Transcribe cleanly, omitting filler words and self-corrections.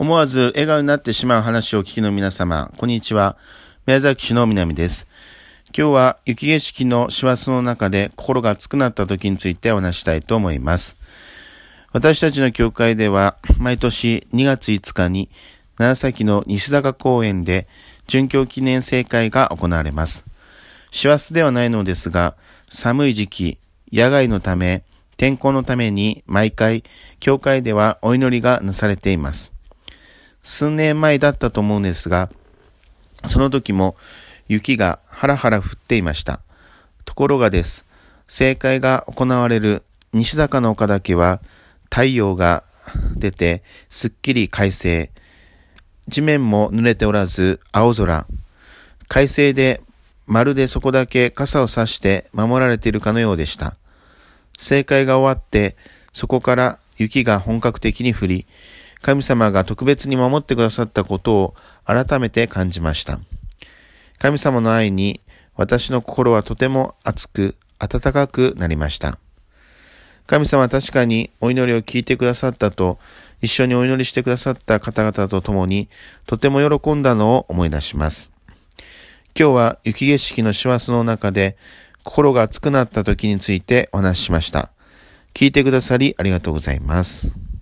思わず笑顔になってしまう話をお聞きの皆様、こんにちは。宮崎市の南です。今日は雪景色の師走の中で心が熱くなった時についてお話したいと思います。私たちの教会では毎年2月5日に長崎の西坂公園で殉教記念聖会が行われます。師走ではないのですが、寒い時期、野外のため、天候のために毎回教会ではお祈りがなされています。数年前だったと思うんですが、その時も雪がハラハラ降っていました。ところがです、聖会が行われる西坂の丘だけは太陽が出てすっきり快晴。地面も濡れておらず青空。快晴でまるでそこだけ傘を差して守られているかのようでした。聖会が終わってそこから雪が本格的に降り、神様が特別に守ってくださったことを改めて感じました。神様の愛に私の心はとても熱く温かくなりました。神様は確かにお祈りを聞いてくださったと、一緒にお祈りしてくださった方々と共にとても喜んだのを思い出します。今日は雪景色の師走の中で心が熱くなった時についてお話ししました。聞いてくださりありがとうございます。